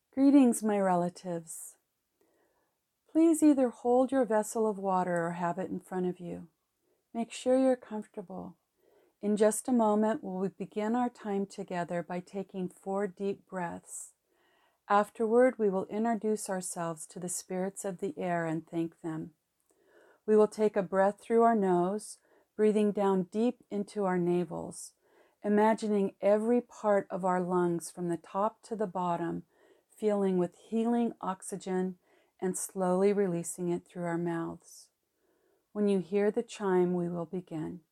Greetings, my relatives. Please either hold your vessel of water or have it in front of you. Make sure you're comfortable. In just a moment, we'll begin our time together by taking 4 deep breaths. Afterward, we will introduce ourselves to the spirits of the air and thank them. We will take a breath through our nose, breathing down deep into our navels, imagining every part of our lungs from the top to the bottom, filling with healing oxygen and slowly releasing it through our mouths. When you hear the chime, we will begin.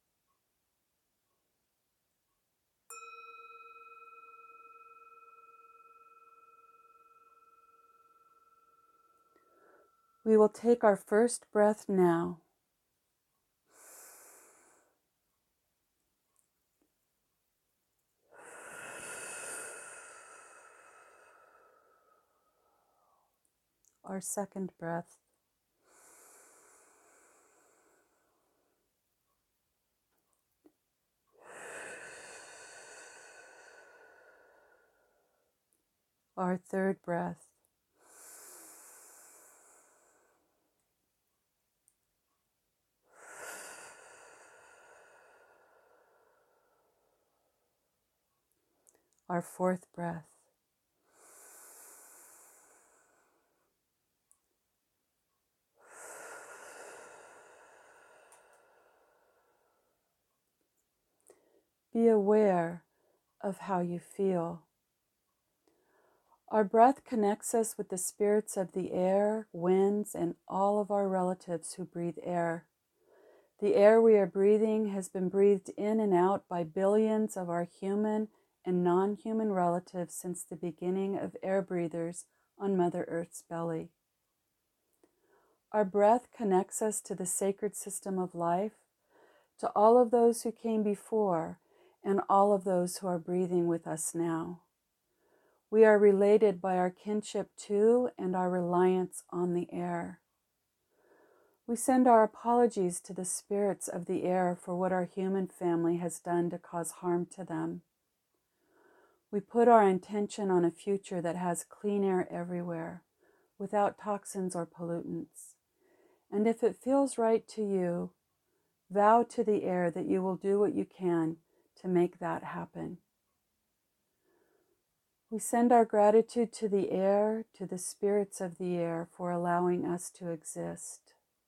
We will take our first breath now. Our second breath. Our third breath. Our fourth breath. Be aware of how you feel. Our breath connects us with the spirits of the air, winds, and all of our relatives who breathe air. The air we are breathing has been breathed in and out by billions of our human and non-human relatives since the beginning of air breathers on Mother Earth's belly. Our breath connects us to the sacred system of life, to all of those who came before, and all of those who are breathing with us now. We are related by our kinship to and our reliance on the air. We send our apologies to the spirits of the air for what our human family has done to cause harm to them. We put our intention on a future that has clean air everywhere, without toxins or pollutants. And if it feels right to you, vow to the air that you will do what you can to make that happen. We send our gratitude to the air, to the spirits of the air for allowing us to exist.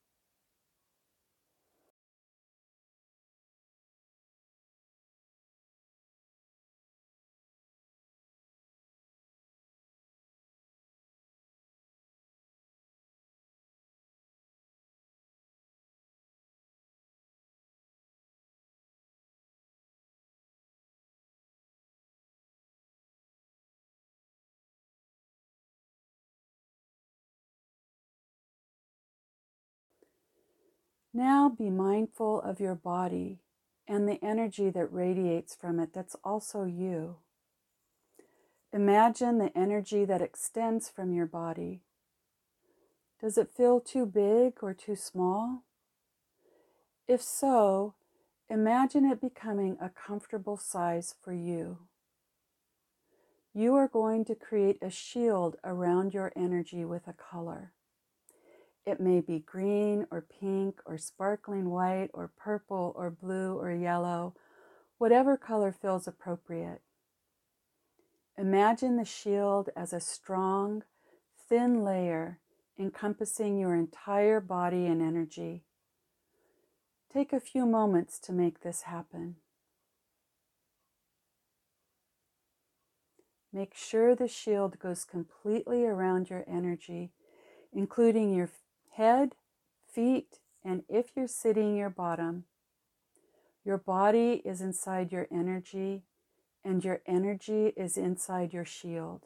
Now be mindful of your body and the energy that radiates from it that's also you. Imagine the energy that extends from your body. Does it feel too big or too small? If so, imagine it becoming a comfortable size for you. You are going to create a shield around your energy with a color. It may be green or pink or sparkling white or purple or blue or yellow, whatever color feels appropriate. Imagine the shield as a strong, thin layer encompassing your entire body and energy. Take a few moments to make this happen. Make sure the shield goes completely around your energy, including your head, feet, and if you're sitting, your bottom. Your body is inside your energy, and your energy is inside your shield.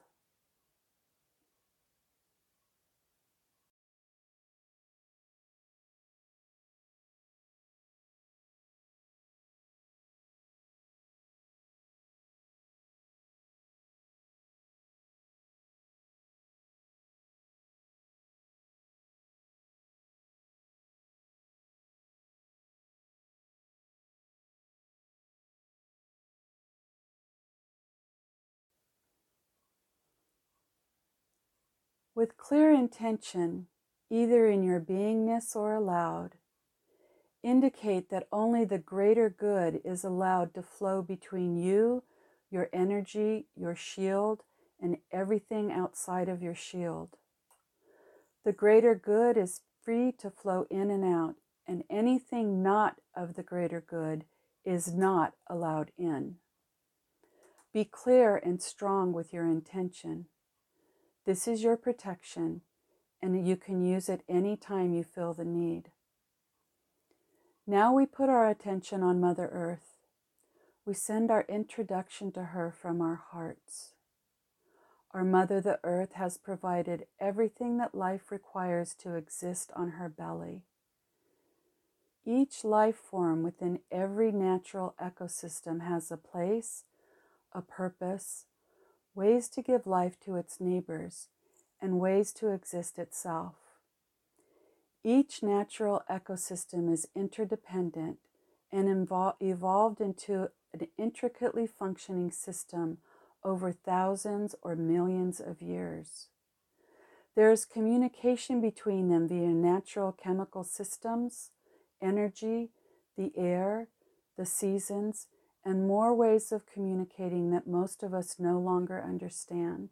With clear intention, either in your beingness or aloud, indicate that only the greater good is allowed to flow between you, your energy, your shield, and everything outside of your shield. The greater good is free to flow in and out, and anything not of the greater good is not allowed in. Be clear and strong with your intention. This is your protection, and you can use it any time you feel the need. Now we put our attention on Mother Earth. We send our introduction to her from our hearts. Our Mother the Earth has provided everything that life requires to exist on her belly. Each life form within every natural ecosystem has a place, a purpose, ways to give life to its neighbors, and ways to exist itself. Each natural ecosystem is interdependent and evolved into an intricately functioning system over thousands or millions of years. There is communication between them via natural chemical systems, energy, the air, the seasons, and more ways of communicating that most of us no longer understand.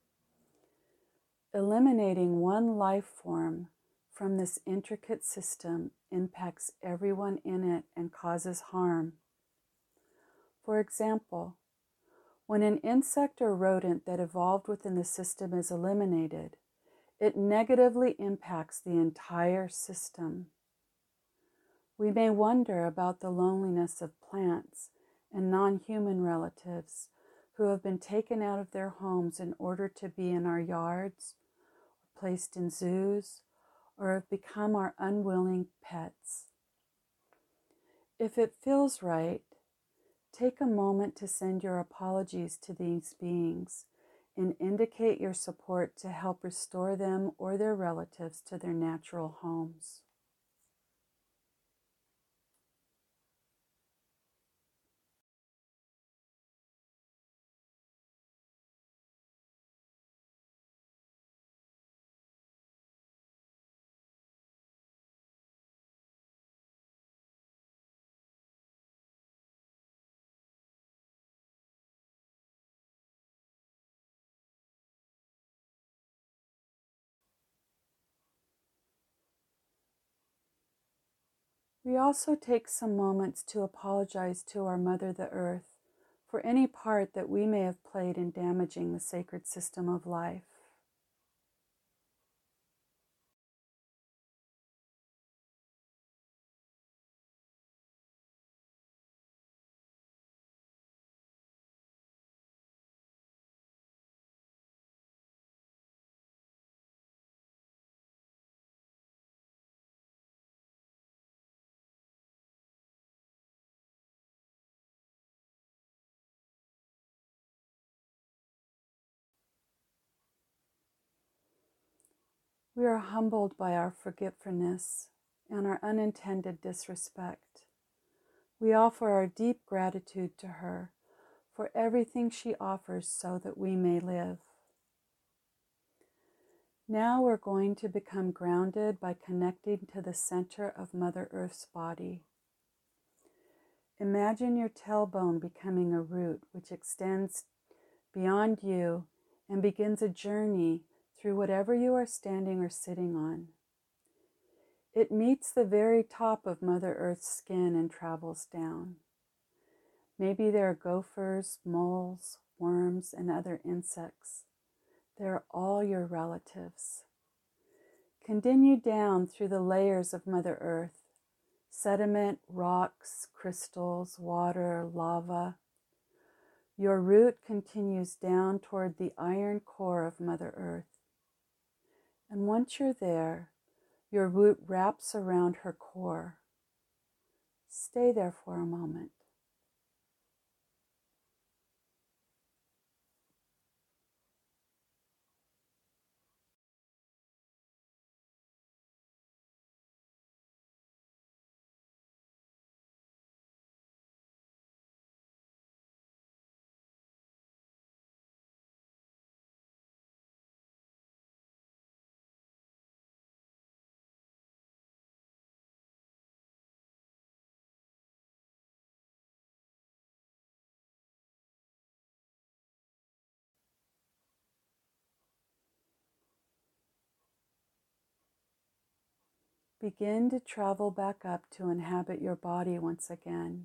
Eliminating one life form from this intricate system impacts everyone in it and causes harm. For example, when an insect or rodent that evolved within the system is eliminated, it negatively impacts the entire system. We may wonder about the loneliness of plants and non-human relatives who have been taken out of their homes in order to be in our yards, placed in zoos, or have become our unwilling pets. If it feels right, take a moment to send your apologies to these beings and indicate your support to help restore them or their relatives to their natural homes. We also take some moments to apologize to our Mother the Earth for any part that we may have played in damaging the sacred system of life. We are humbled by our forgetfulness and our unintended disrespect. We offer our deep gratitude to her for everything she offers so that we may live. Now we're going to become grounded by connecting to the center of Mother Earth's body. Imagine your tailbone becoming a root which extends beyond you and begins a journey through whatever you are standing or sitting on. It meets the very top of Mother Earth's skin and travels down. Maybe there are gophers, moles, worms, and other insects. They're all your relatives. Continue down through the layers of Mother Earth: sediment, rocks, crystals, water, lava. Your root continues down toward the iron core of Mother Earth. And once you're there, your root wraps around her core. Stay there for a moment. Begin to travel back up to inhabit your body once again.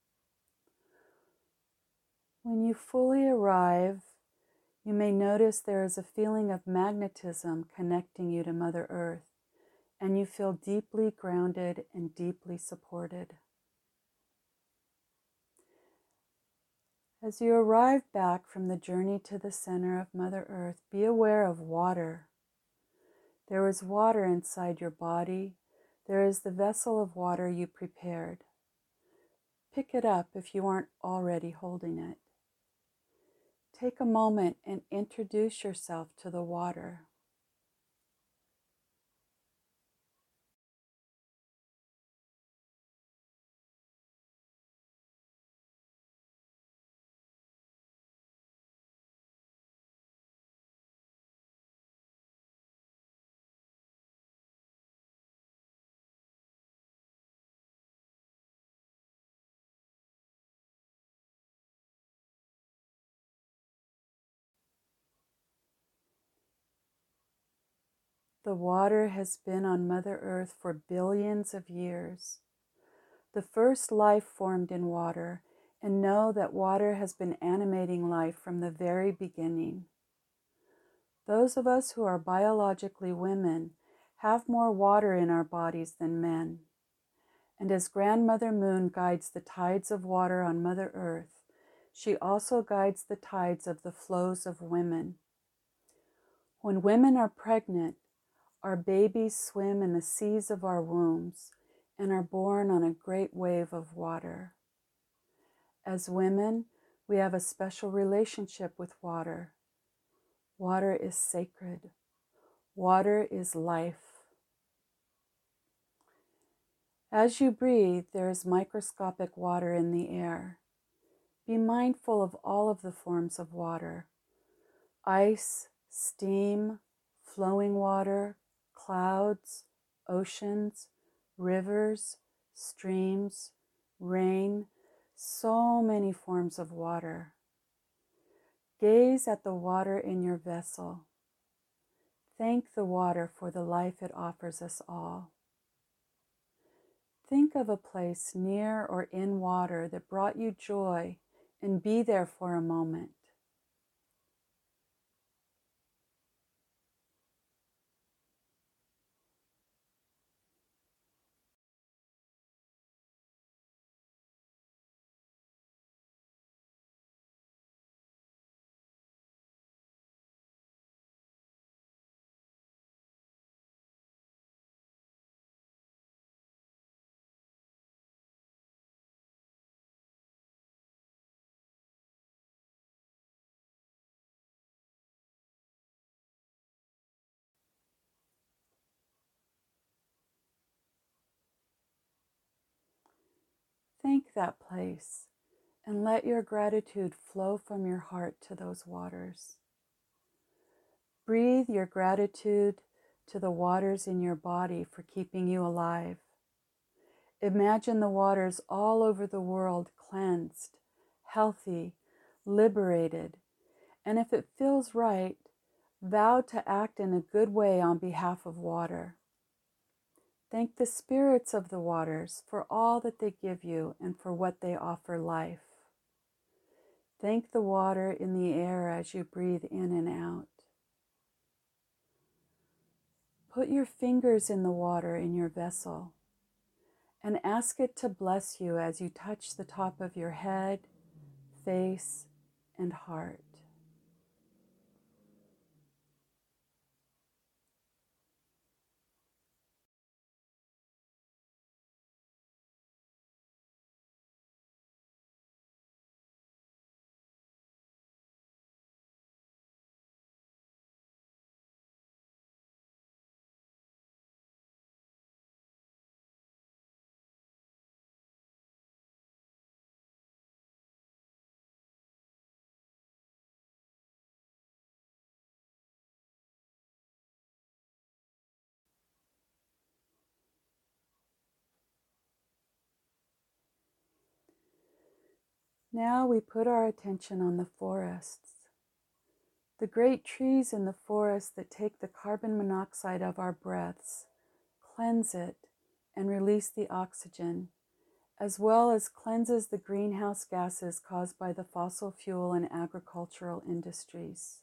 When you fully arrive, you may notice there is a feeling of magnetism connecting you to Mother Earth, and you feel deeply grounded and deeply supported. As you arrive back from the journey to the center of Mother Earth, be aware of water. There is water inside your body. There is the vessel of water you prepared. Pick it up if you aren't already holding it. Take a moment and introduce yourself to the water. The water has been on Mother Earth for billions of years. The first life formed in water, and know that water has been animating life from the very beginning. Those of us who are biologically women have more water in our bodies than men. And as Grandmother Moon guides the tides of water on Mother Earth, she also guides the tides of the flows of women. When women are pregnant, our babies swim in the seas of our wombs and are born on a great wave of water. As women, we have a special relationship with water. Water is sacred. Water is life. As you breathe, there is microscopic water in the air. Be mindful of all of the forms of water: ice, steam, flowing water, clouds, oceans, rivers, streams, rain, so many forms of water. Gaze at the water in your vessel. Thank the water for the life it offers us all. Think of a place near or in water that brought you joy and be there for a moment. Thank that place and let your gratitude flow from your heart to those waters. Breathe your gratitude to the waters in your body for keeping you alive. Imagine the waters all over the world cleansed, healthy, liberated, and if it feels right, vow to act in a good way on behalf of water. Thank the spirits of the waters for all that they give you and for what they offer life. Thank the water in the air as you breathe in and out. Put your fingers in the water in your vessel and ask it to bless you as you touch the top of your head, face, and heart. Now we put our attention on the forests. The great trees in the forest that take the carbon monoxide of our breaths, cleanse it and release the oxygen, as well as cleanses the greenhouse gases caused by the fossil fuel and agricultural industries.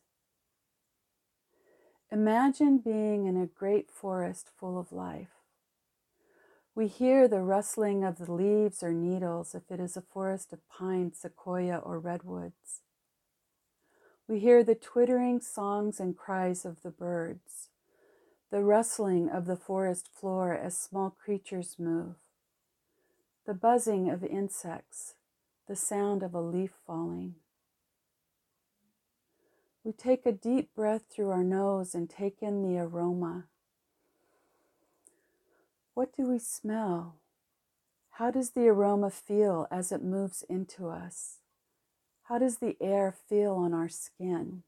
Imagine being in a great forest full of life. We hear the rustling of the leaves or needles if it is a forest of pine, sequoia, or redwoods. We hear the twittering songs and cries of the birds, the rustling of the forest floor as small creatures move, the buzzing of insects, the sound of a leaf falling. We take a deep breath through our nose and take in the aroma. What do we smell? How does the aroma feel as it moves into us? How does the air feel on our skin?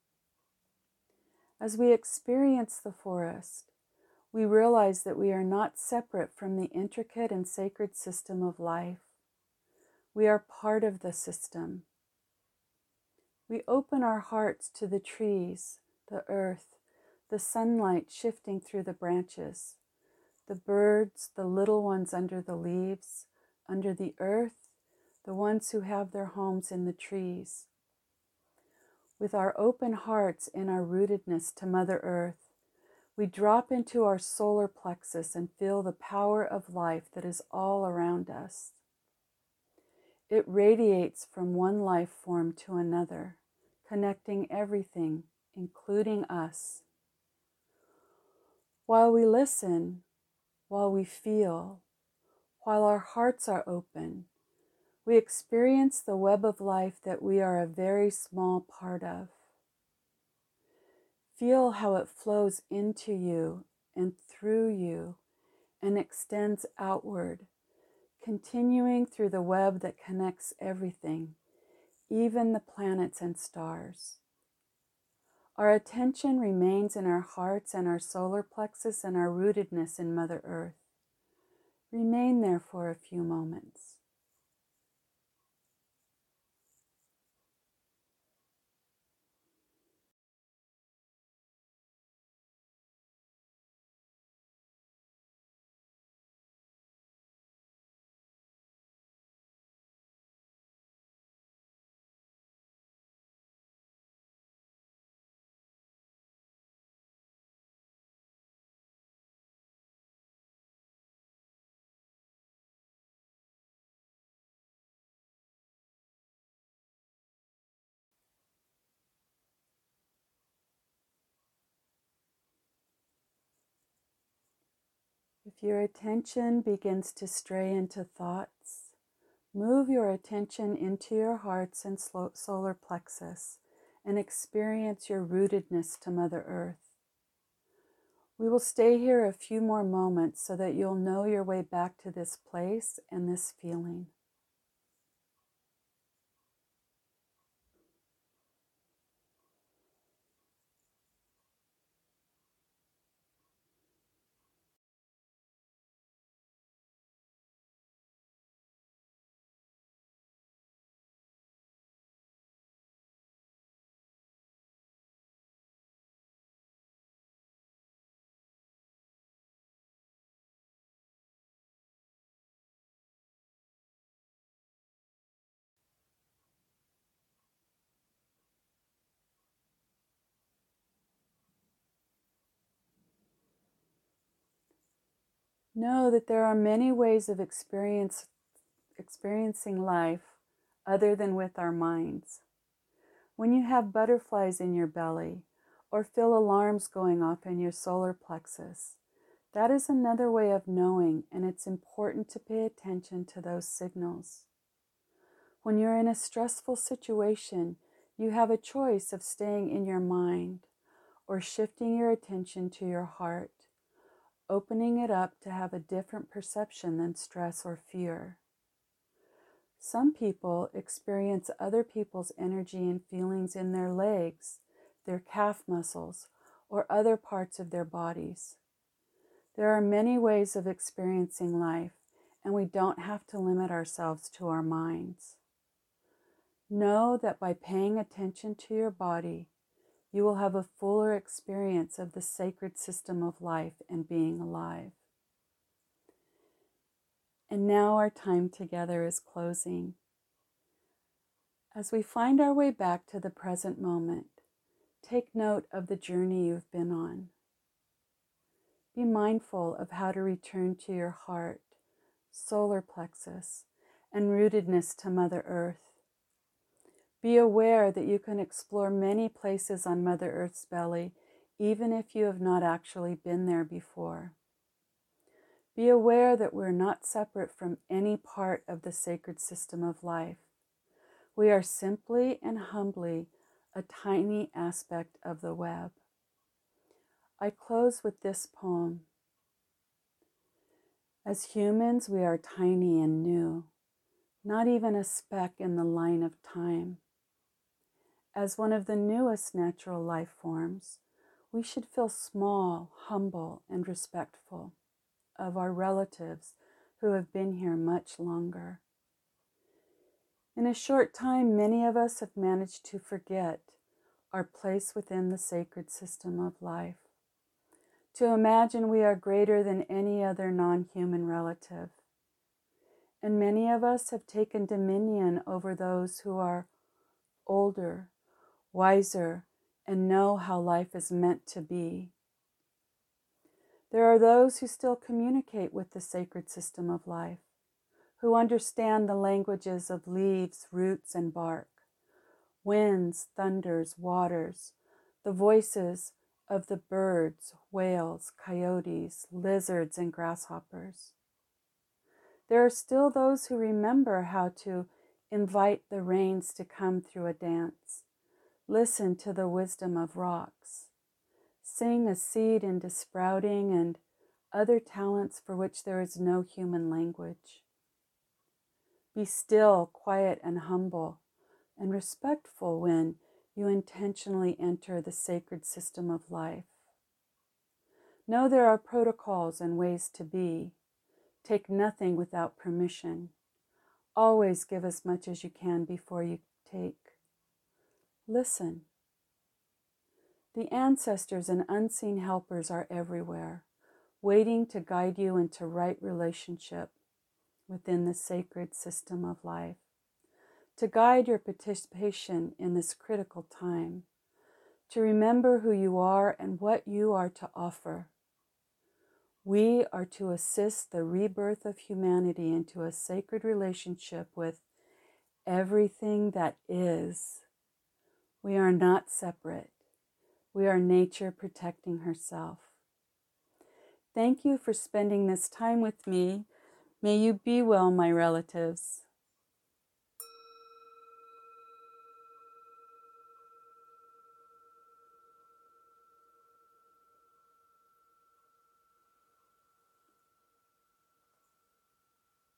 As we experience the forest, we realize that we are not separate from the intricate and sacred system of life. We are part of the system. We open our hearts to the trees, the earth, the sunlight shifting through the branches, the birds, the little ones under the leaves, under the earth, the ones who have their homes in the trees. With our open hearts and our rootedness to Mother Earth, we drop into our solar plexus and feel the power of life that is all around us. It radiates from one life form to another, connecting everything, including us. While we listen, while we feel, while our hearts are open, we experience the web of life that we are a very small part of. Feel how it flows into you and through you and extends outward, continuing through the web that connects everything, even the planets and stars. Our attention remains in our hearts and our solar plexus and our rootedness in Mother Earth. Remain there for a few moments. If your attention begins to stray into thoughts, move your attention into your hearts and solar plexus and experience your rootedness to Mother Earth. We will stay here a few more moments so that you'll know your way back to this place and this feeling. Know that there are many ways of experiencing life other than with our minds. When you have butterflies in your belly or feel alarms going off in your solar plexus, that is another way of knowing, and it's important to pay attention to those signals. When you're in a stressful situation, you have a choice of staying in your mind or shifting your attention to your heart, opening it up to have a different perception than stress or fear. Some people experience other people's energy and feelings in their legs, their calf muscles, or other parts of their bodies. There are many ways of experiencing life, and we don't have to limit ourselves to our minds. Know that by paying attention to your body, you will have a fuller experience of the sacred system of life and being alive. And now our time together is closing. As we find our way back to the present moment, take note of the journey you've been on. Be mindful of how to return to your heart, solar plexus, and rootedness to Mother Earth. Be aware that you can explore many places on Mother Earth's belly, even if you have not actually been there before. Be aware that we're not separate from any part of the sacred system of life. We are simply and humbly a tiny aspect of the web. I close with this poem. As humans, we are tiny and new, not even a speck in the line of time. As one of the newest natural life forms, we should feel small, humble, and respectful of our relatives who have been here much longer. In a short time, many of us have managed to forget our place within the sacred system of life, to imagine we are greater than any other non-human relative. And many of us have taken dominion over those who are older, wiser, and know how life is meant to be. There are those who still communicate with the sacred system of life, who understand the languages of leaves, roots, and bark, winds, thunders, waters, the voices of the birds, whales, coyotes, lizards, and grasshoppers. There are still those who remember how to invite the rains to come through a dance, listen to the wisdom of rocks, sing a seed into sprouting, and other talents for which there is no human language. Be still, quiet, and humble, and respectful when you intentionally enter the sacred system of life. Know there are protocols and ways to be. Take nothing without permission. Always give as much as you can before you take. Listen. The ancestors and unseen helpers are everywhere, waiting to guide you into right relationship within the sacred system of life, to guide your participation in this critical time, to remember who you are and what you are to offer. We are to assist the rebirth of humanity into a sacred relationship with everything that is. We are not separate. We are nature protecting herself. Thank you for spending this time with me. May you be well, my relatives.